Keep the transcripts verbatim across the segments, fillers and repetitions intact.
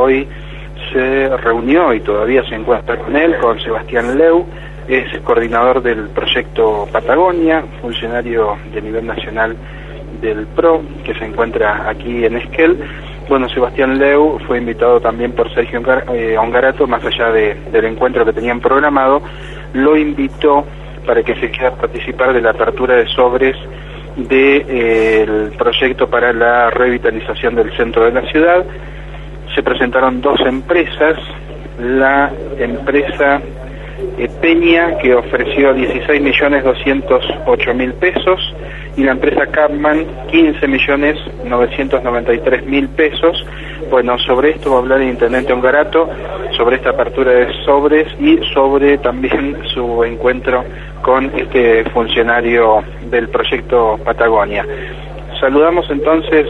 hoy se reunió y todavía se encuentra con él, con Sebastián Leu, es el coordinador del proyecto Patagonia, funcionario de nivel nacional del P R O, que se encuentra aquí en Esquel. Bueno, Sebastián Leu fue invitado también por Sergio Ongarato, más allá de, del encuentro que tenían programado, lo invitó para que se quiera participar de la apertura de sobres del eh, proyecto para la revitalización del centro de la ciudad. Se presentaron dos empresas, la empresa eh, Peña, que ofreció dieciséis millones doscientos ocho mil pesos, y la empresa Capman, quince millones novecientos noventa y tres mil pesos. Bueno, sobre esto va a hablar el intendente Ongarato, sobre esta apertura de sobres y sobre también su encuentro con este funcionario del proyecto Patagonia. Saludamos entonces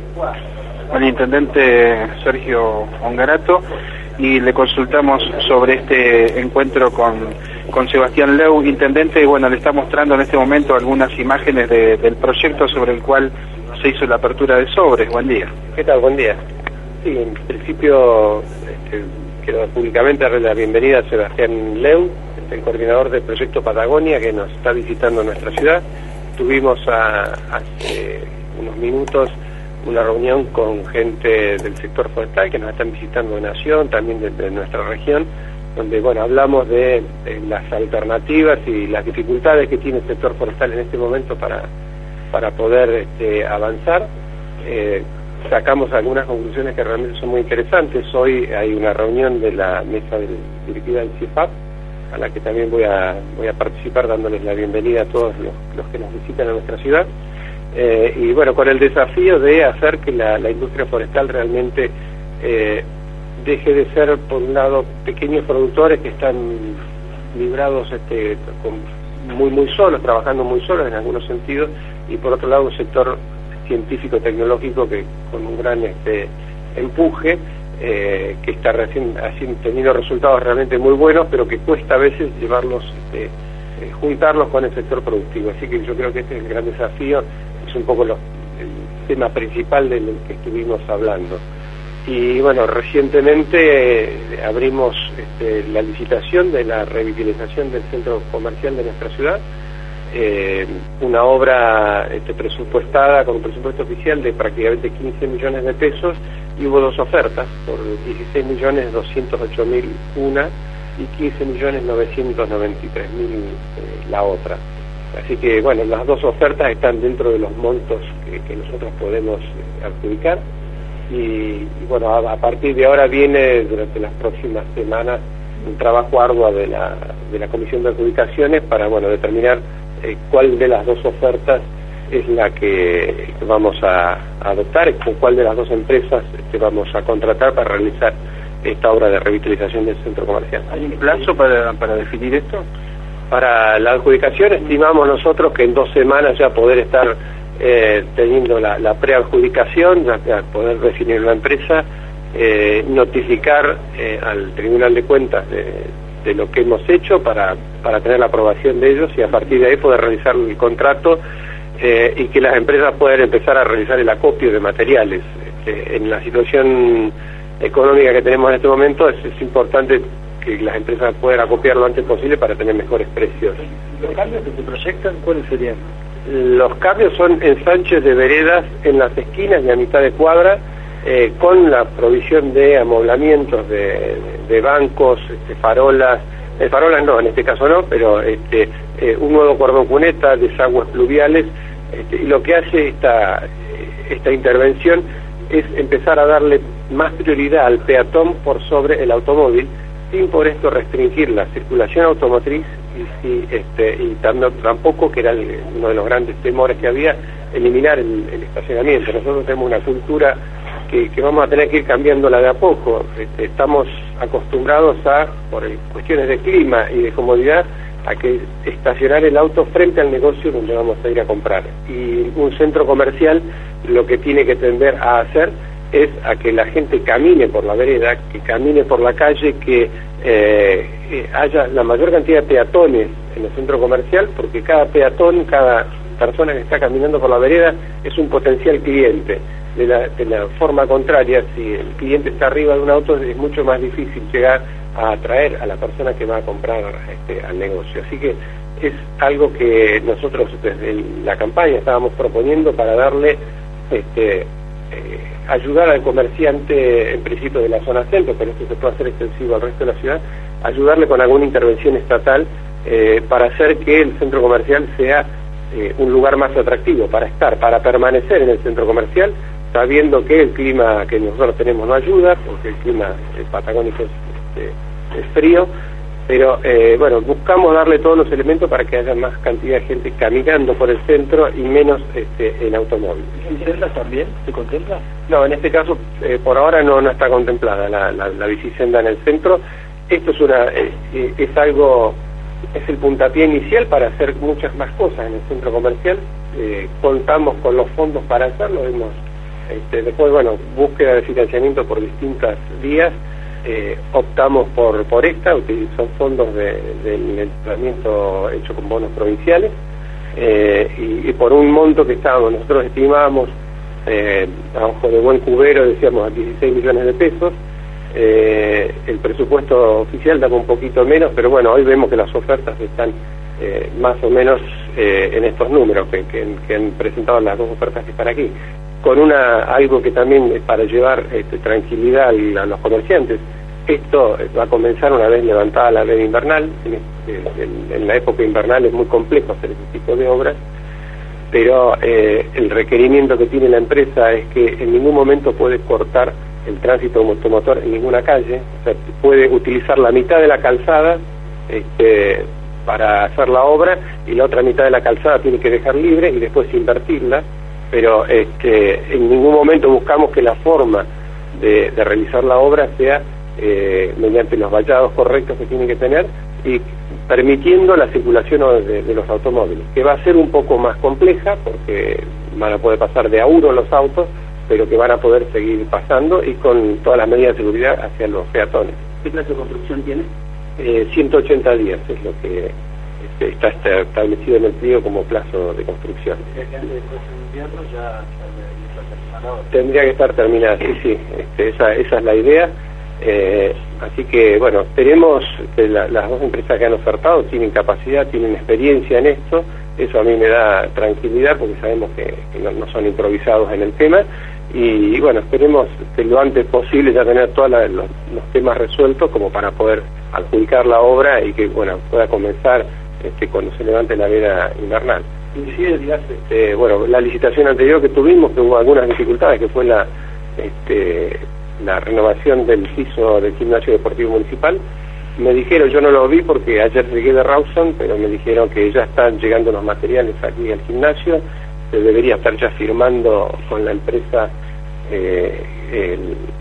al intendente Sergio Ongarato y le consultamos sobre este encuentro con, con Sebastián Leu. Intendente, bueno, le está mostrando en este momento algunas imágenes de, del proyecto sobre el cual se hizo la apertura de sobres. Buen día. ¿Qué tal? Buen día. Sí, en principio este, quiero públicamente darle la bienvenida a Sebastián Leu, el coordinador del proyecto Patagonia, que nos está visitando en nuestra ciudad. Tuvimos a, hace unos minutos una reunión con gente del sector forestal que nos están visitando de Nación, también de, de nuestra región, donde bueno hablamos de, de las alternativas y las dificultades que tiene el sector forestal en este momento para, para poder este, avanzar. Eh, sacamos algunas conclusiones que realmente son muy interesantes. Hoy hay una reunión de la mesa de directiva del C I E F A P, a la que también voy a, voy a participar dándoles la bienvenida a todos los, los que nos visitan a nuestra ciudad. Eh, y bueno, con el desafío de hacer que la, la industria forestal realmente eh, deje de ser, por un lado, pequeños productores que están librados este, con, muy muy solos, trabajando muy solos en algunos sentidos, y por otro lado un sector científico-tecnológico que con un gran este, empuje, eh, que está recién así, teniendo resultados realmente muy buenos, pero que cuesta a veces llevarlos, este, eh, juntarlos con el sector productivo. Así que yo creo que este es el gran desafío, es un poco lo, el tema principal del que estuvimos hablando. Y bueno, recientemente eh, abrimos este, la licitación de la revitalización del centro comercial de nuestra ciudad, eh, una obra este, presupuestada con un presupuesto oficial de prácticamente quince millones de pesos, y hubo dos ofertas por dieciséis millones doscientos ocho mil una y quince millones novecientos noventa y tres mil eh, la otra. Así que bueno, las dos ofertas están dentro de los montos que, que nosotros podemos eh, adjudicar. Y, y bueno, a, a partir de ahora viene durante las próximas semanas un trabajo arduo de la, de la Comisión de Adjudicaciones para bueno determinar eh, cuál de las dos ofertas es la que, que vamos a, a adoptar, con cuál de las dos empresas este, vamos a contratar para realizar esta obra de revitalización del centro comercial. ¿Hay un plazo para, para definir esto? Para la adjudicación estimamos nosotros que en dos semanas ya poder estar Eh, teniendo la, la preadjudicación, ya, ya poder definir la empresa, eh, notificar eh, al Tribunal de Cuentas de, de lo que hemos hecho para, para tener la aprobación de ellos, y a partir de ahí poder realizar el contrato eh, y que las empresas puedan empezar a realizar el acopio de materiales. Este, en la situación económica que tenemos en este momento es, es importante que las empresas puedan acopiar lo antes posible para tener mejores precios. ¿Los cambios que se proyectan cuáles serían? Los cambios son ensanches de veredas en las esquinas y a mitad de cuadra, eh, con la provisión de amoblamientos de, de bancos, este, farolas, eh, farolas no, en este caso no, pero este, eh, un nuevo cordón cuneta, desagües pluviales, este, y lo que hace esta, esta intervención es empezar a darle más prioridad al peatón por sobre el automóvil, sin por esto restringir la circulación automotriz y, si, este, y tampoco, que era el, uno de los grandes temores que había, eliminar el, el estacionamiento. Nosotros tenemos una cultura que, que vamos a tener que ir cambiándola de a poco. Este, estamos acostumbrados a, por cuestiones de clima y de comodidad, a que estacionar el auto frente al negocio donde vamos a ir a comprar. Y un centro comercial lo que tiene que tender a hacer es a que la gente camine por la vereda, que camine por la calle, que eh, eh, haya la mayor cantidad de peatones en el centro comercial, porque cada peatón, cada persona que está caminando por la vereda es un potencial cliente. de la, de la forma contraria, si el cliente está arriba de un auto, es mucho más difícil llegar a atraer a la persona que va a comprar este, al negocio. Así que es algo que nosotros desde la campaña estábamos proponiendo para darle, este, eh, ayudar al comerciante en principio de la zona centro, pero esto se puede hacer extensivo al resto de la ciudad, ayudarle con alguna intervención estatal eh, para hacer que el centro comercial sea eh, un lugar más atractivo para estar, para permanecer en el centro comercial, sabiendo que el clima que nosotros tenemos no ayuda, porque el clima el patagónico es, este, es frío, pero eh, bueno, buscamos darle todos los elementos para que haya más cantidad de gente caminando por el centro y menos este, en automóvil. ¿Bicicletas también se contempla? No, en este caso eh, por ahora no, no está contemplada la, la, la bicisenda en el centro. Esto es una eh, es algo, es el puntapié inicial para hacer muchas más cosas en el centro comercial. Eh, contamos con los fondos para hacerlo, hemos Este, después, bueno, búsqueda de financiamiento por distintas vías, eh, optamos por por esta, son fondos de, del entrenamiento hecho con bonos provinciales, eh, y, y por un monto que estábamos, nosotros estimábamos, eh, a ojo de buen cubero, decíamos dieciséis millones de pesos, eh, el presupuesto oficial daba un poquito menos, pero bueno, hoy vemos que las ofertas están eh, más o menos eh, en estos números que, que, que han presentado las dos ofertas que están aquí, con una algo que también es para llevar este, tranquilidad a los comerciantes. Esto va a comenzar una vez levantada la veda invernal. En, en, en la época invernal es muy complejo hacer este tipo de obras, pero eh, el requerimiento que tiene la empresa es que en ningún momento puede cortar el tránsito automotor en ninguna calle, o sea, puede utilizar la mitad de la calzada este, para hacer la obra, y la otra mitad de la calzada tiene que dejar libre y después invertirla, pero este, en ningún momento buscamos que la forma de, de realizar la obra sea eh, mediante los vallados correctos que tiene que tener y permitiendo la circulación de, de los automóviles, que va a ser un poco más compleja porque van a poder pasar de a uno los autos, pero que van a poder seguir pasando y con todas las medidas de seguridad hacia los peatones. ¿Qué plazo de construcción tiene? Eh, ciento ochenta días es lo que este, está, está establecido en el pliego como plazo de construcción. ¿Tendría que antes después de invierno ya, ya terminado? Tendría que estar terminada, sí, sí, este, esa, esa es la idea. Eh, así que, bueno, tenemos que la, las dos empresas que han ofertado tienen capacidad, tienen experiencia en esto, eso a mí me da tranquilidad porque sabemos que, que no, no son improvisados en el tema, y, y bueno, esperemos que lo antes posible ya tener todos los, los temas resueltos como para poder adjudicar la obra y que, bueno, pueda comenzar este, cuando se levante la veda invernal. Inclusive, dirás, este, bueno, la licitación anterior que tuvimos, que hubo algunas dificultades, que fue la... Este, la renovación del piso del gimnasio deportivo municipal, me dijeron, yo no lo vi porque ayer llegué de Rawson, pero me dijeron que ya están llegando los materiales aquí al gimnasio, se debería estar ya firmando con la empresa eh, el,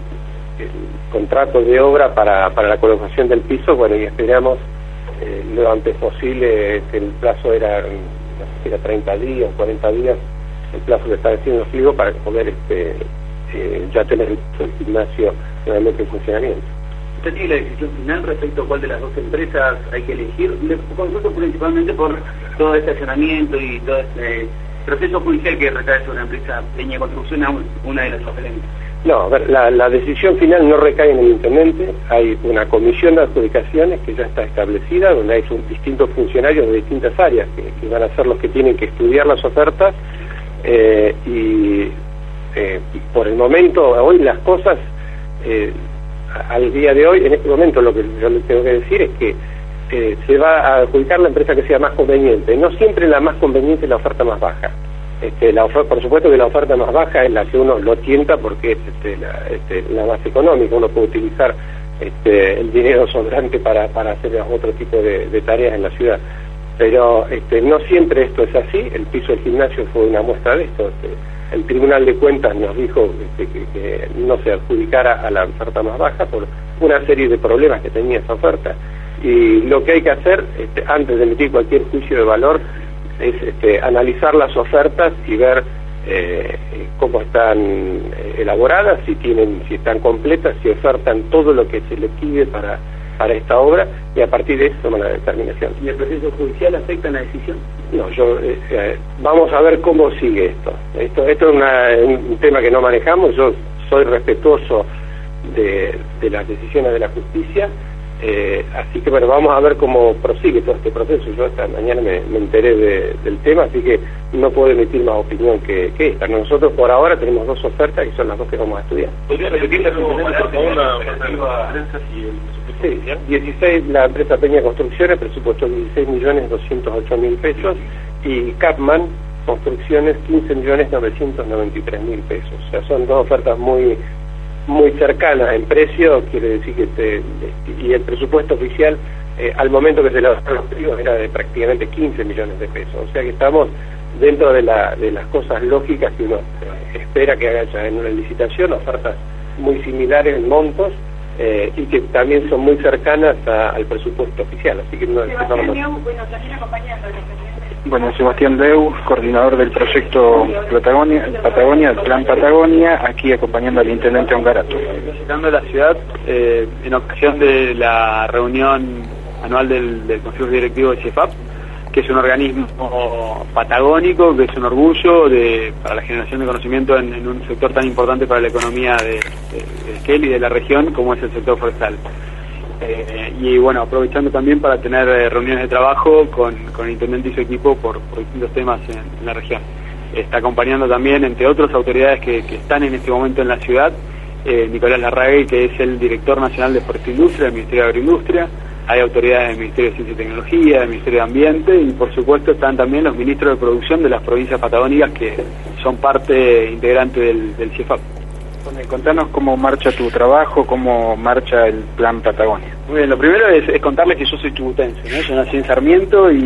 el contrato de obra para, para la colocación del piso, bueno, y esperamos eh, lo antes posible, que el plazo era, no sé si era treinta días, cuarenta días, el plazo que está haciendo Fligo para poder este Eh, ya tener el, el gimnasio realmente en funcionamiento. ¿Usted tiene la decisión final respecto a cuál de las dos empresas hay que elegir? Le consulto principalmente por todo este accionamiento y todo este proceso judicial que recae sobre una empresa Peña Construcción, una de las oferentes. No, a ver, la, la decisión final no recae en el intendente, hay una comisión de adjudicaciones que ya está establecida, donde hay distintos funcionarios de distintas áreas que, que van a ser los que tienen que estudiar las ofertas eh, y Eh, por el momento, hoy las cosas, eh, al día de hoy, en este momento lo que yo les tengo que decir es que eh, se va a adjudicar la empresa que sea más conveniente. No siempre la más conveniente es la oferta más baja. Este, la oferta, por supuesto que la oferta más baja es la que uno lo tienta porque es este, la, este, la más económica, uno puede utilizar este, el dinero sobrante para, para hacer otro tipo de, de tareas en la ciudad. Pero este, no siempre esto es así, el piso del gimnasio fue una muestra de esto. Este, el Tribunal de Cuentas nos dijo este, que, que no se adjudicara a la oferta más baja por una serie de problemas que tenía esa oferta. Y lo que hay que hacer, este, antes de emitir cualquier juicio de valor, es este, analizar las ofertas y ver eh, cómo están elaboradas, si tienen, si están completas, si ofertan todo lo que se les pide para, para esta obra, y a partir de eso toma la determinación. ¿Y el proceso judicial afecta en la decisión? No, yo eh, eh, vamos a ver cómo sigue esto. Esto, esto es una, un tema que no manejamos. Yo soy respetuoso de, de las decisiones de la justicia, eh, así que bueno, vamos a ver cómo prosigue todo este proceso. Yo esta mañana me, me enteré de, del tema, así que no puedo emitir más opinión que, que esta. Nosotros por ahora tenemos dos ofertas y son las dos que vamos a estudiar. ¿Podría repetir la por favor la operativa y el Sí, dieciséis, la empresa Peña Construcciones presupuestó dieciséis millones doscientos ocho mil pesos, y Capman Construcciones quince millones novecientos noventa y tres mil pesos. O sea, son dos ofertas muy muy cercanas en precio, quiere decir que este, y el presupuesto oficial eh, al momento que se levantaron los pedidos era de prácticamente quince millones de pesos. O sea que estamos dentro de, la, de las cosas lógicas que uno eh, espera que haya en una licitación, ofertas muy similares en montos, Eh, y que también son muy cercanas a, al presupuesto oficial, así que no, Sebastián Leu, bueno, también acompañando al presidente. Bueno, Sebastián Leu, coordinador del proyecto Patagonia, Patagonia, el Plan Patagonia, aquí acompañando al intendente Ongarato. Visitando la ciudad eh, en ocasión de la reunión anual del, del Consejo Directivo de CIEFAP, que es un organismo patagónico, que es un orgullo de, para la generación de conocimiento en, en un sector tan importante para la economía de, de, de Esquel y de la región como es el sector forestal. Eh, y bueno, aprovechando también para tener eh, reuniones de trabajo con, con el intendente y su equipo por, por distintos temas en, en la región. Está acompañando también, entre otras autoridades que, que están en este momento en la ciudad, eh, Nicolás Larraguey, que es el director nacional de Foresta e Industria del Ministerio de Agroindustria. Hay autoridades del Ministerio de Ciencia y Tecnología, del Ministerio de Ambiente, y por supuesto están también los ministros de producción de las provincias patagónicas que son parte integrante del, del CIEFAP. Bueno, contanos cómo marcha tu trabajo, cómo marcha el Plan Patagonia. Muy bien, lo primero es, es contarles que yo soy chubutense, ¿no? Yo nací en Sarmiento y,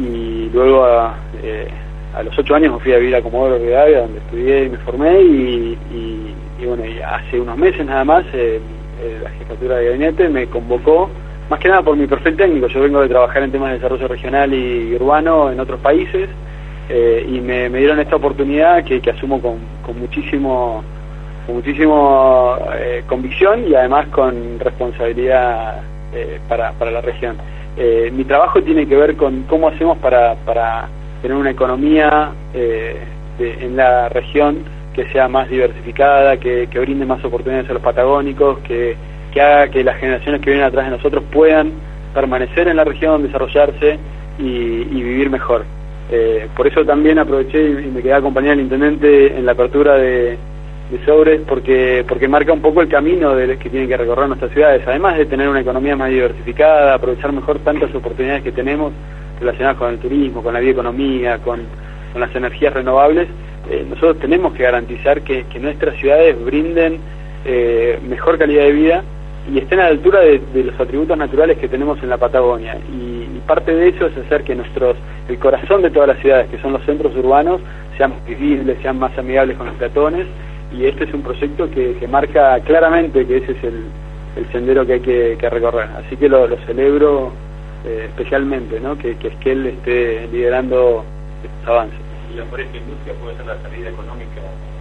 y luego a, eh, a los ocho años me fui a vivir a Comodoro Rivadavia, donde estudié y me formé, y, y, y bueno, y hace unos meses nada más eh, eh, la jefatura de gabinete me convocó, más que nada por mi perfil técnico. Yo vengo de trabajar en temas de desarrollo regional y urbano en otros países, eh, y me, me dieron esta oportunidad que, que asumo con, con muchísimo con muchísimo eh, convicción y además con responsabilidad eh, para, para la región. Eh, mi trabajo tiene que ver con cómo hacemos para, para tener una economía eh, de, en la región que sea más diversificada, que, que brinde más oportunidades a los patagónicos, que que haga que las generaciones que vienen atrás de nosotros puedan permanecer en la región, desarrollarse y, y vivir mejor. Eh, por eso también aproveché y me quedé a acompañar al intendente en la apertura de, de Sobres, porque porque marca un poco el camino de, que tienen que recorrer nuestras ciudades, además de tener una economía más diversificada, aprovechar mejor tantas oportunidades que tenemos relacionadas con el turismo, con la bioeconomía, con, con las energías renovables. Eh, nosotros tenemos que garantizar que, que nuestras ciudades brinden eh, mejor calidad de vida y estén a la altura de, de los atributos naturales que tenemos en la Patagonia, y, y parte de eso es hacer que nuestros, el corazón de todas las ciudades, que son los centros urbanos, sean más visibles, sean más amigables con los peatones, y este es un proyecto que, que marca claramente que ese es el, el sendero que hay que, que recorrer, así que lo, lo celebro eh, especialmente, ¿no? que, que Esquel esté liderando estos avances. ¿Y la foresta industria puede ser la salida económica?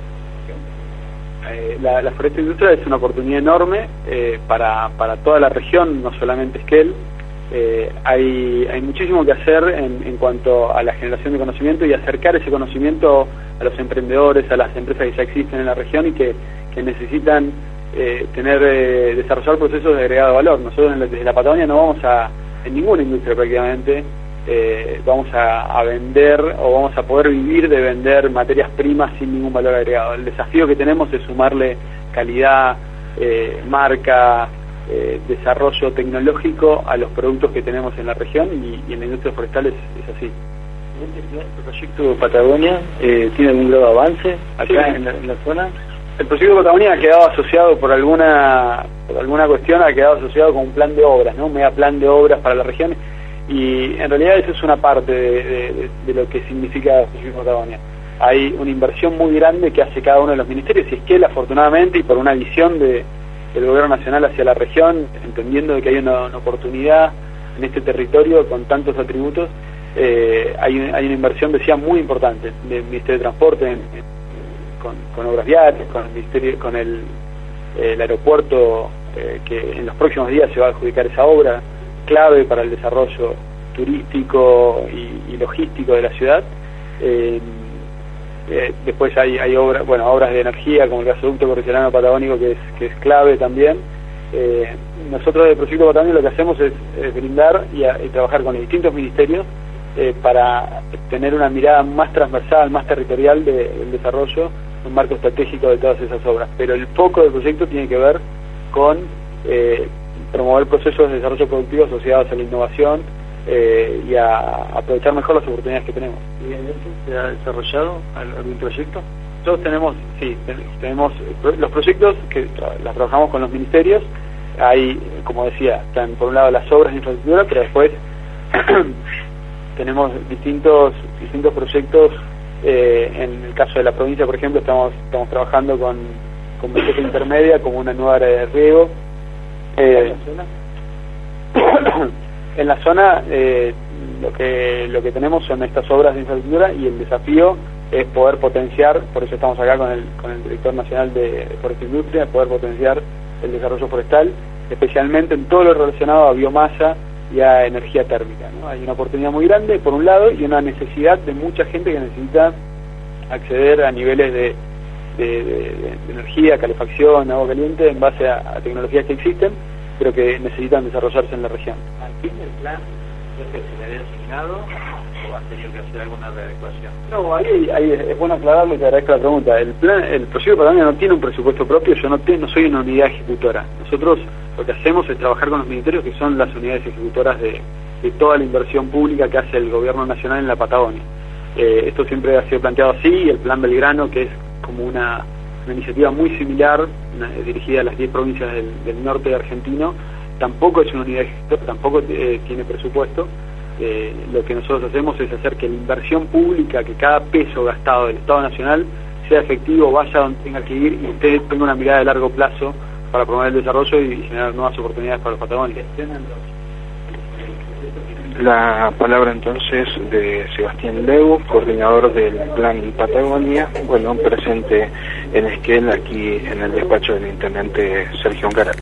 Eh, la, la foresta industria es una oportunidad enorme eh, para, para toda la región, no solamente Esquel. Eh, hay, hay muchísimo que hacer en, en cuanto a la generación de conocimiento y acercar ese conocimiento a los emprendedores, a las empresas que ya existen en la región y que, que necesitan eh, tener eh, desarrollar procesos de agregado valor. Nosotros desde la Patagonia no vamos a, en ninguna industria prácticamente, Eh, vamos a, a vender o vamos a poder vivir de vender materias primas sin ningún valor agregado. El desafío que tenemos es sumarle calidad, eh, marca, eh, desarrollo tecnológico a los productos que tenemos en la región, y, y en la industria forestal es, es así. ¿El proyecto Patagonia eh, tiene algún grado de avance acá sí. en, la, en la zona? El proyecto Patagonia ha quedado asociado por alguna por alguna cuestión, ha quedado asociado con un plan de obras, ¿no? Un mega plan de obras para la región. Y en realidad eso es una parte de, de, de lo que significa el proyecto Patagonia. Hay una inversión muy grande que hace cada uno de los ministerios, y Esquel, afortunadamente, y por una visión de, del gobierno nacional hacia la región, entendiendo que hay una, una oportunidad en este territorio con tantos atributos, eh, hay, hay una inversión, decía, muy importante del Ministerio de Transporte en, en, con, con obras viales, con el ministerio, con el, el aeropuerto eh, que en los próximos días se va a adjudicar esa obra clave para el desarrollo turístico y, y logístico de la ciudad. Eh, eh, después hay, hay obras, bueno, obras de energía como el gasoducto correccionado patagónico que es, que es clave también. Eh, nosotros del Proyecto Patagonia lo que hacemos es, es brindar y, a, y trabajar con los distintos ministerios eh, para tener una mirada más transversal, más territorial de, del desarrollo, un marco estratégico de todas esas obras. Pero el foco del proyecto tiene que ver con eh, promover procesos de desarrollo productivo asociados a la innovación eh, y a aprovechar mejor las oportunidades que tenemos. ¿Y en eso se ha desarrollado algún proyecto? Nosotros tenemos, sí, tenemos los proyectos que tra las trabajamos con los ministerios. Hay, como decía, están por un lado las obras de infraestructura, pero después tenemos distintos distintos proyectos. Eh, en el caso de la provincia, por ejemplo, estamos estamos trabajando con, con meseta intermedia como una nueva área de riego. Eh, en la zona eh, lo que lo que tenemos son estas obras de infraestructura y el desafío es poder potenciar, por eso estamos acá con el con el director nacional de Foresta e Industria, poder potenciar el desarrollo forestal, especialmente en todo lo relacionado a biomasa y a energía térmica, ¿no? Hay una oportunidad muy grande por un lado y una necesidad de mucha gente que necesita acceder a niveles de, de, de, de energía, calefacción, agua caliente en base a, a tecnologías que existen, pero que necesitan desarrollarse en la región. ¿Al fin del plan es que se le había asignado o han tenido que hacer alguna readecuación? No, ahí, ahí es bueno aclararlo y te agradezco la pregunta. El plan, el Proyecto Patagonia no tiene un presupuesto propio, yo no, te, no soy una unidad ejecutora. Nosotros lo que hacemos es trabajar con los ministerios que son las unidades ejecutoras de, de toda la inversión pública que hace el gobierno nacional en la Patagonia. Eh, esto siempre ha sido planteado así, y el Plan Belgrano, que es como una, una iniciativa muy similar, una, dirigida a las diez provincias del, del norte de argentino, tampoco es una unidad ejecutora, tampoco eh, tiene presupuesto. Eh, lo que nosotros hacemos es hacer que la inversión pública, que cada peso gastado del Estado Nacional sea efectivo, vaya donde tenga que ir y usted tenga una mirada de largo plazo para promover el desarrollo y generar nuevas oportunidades para los patagónicos. La palabra entonces de Sebastián Leu, coordinador del Plan Patagonia, bueno, presente en Esquel, aquí en el despacho del intendente Sergio Oncará.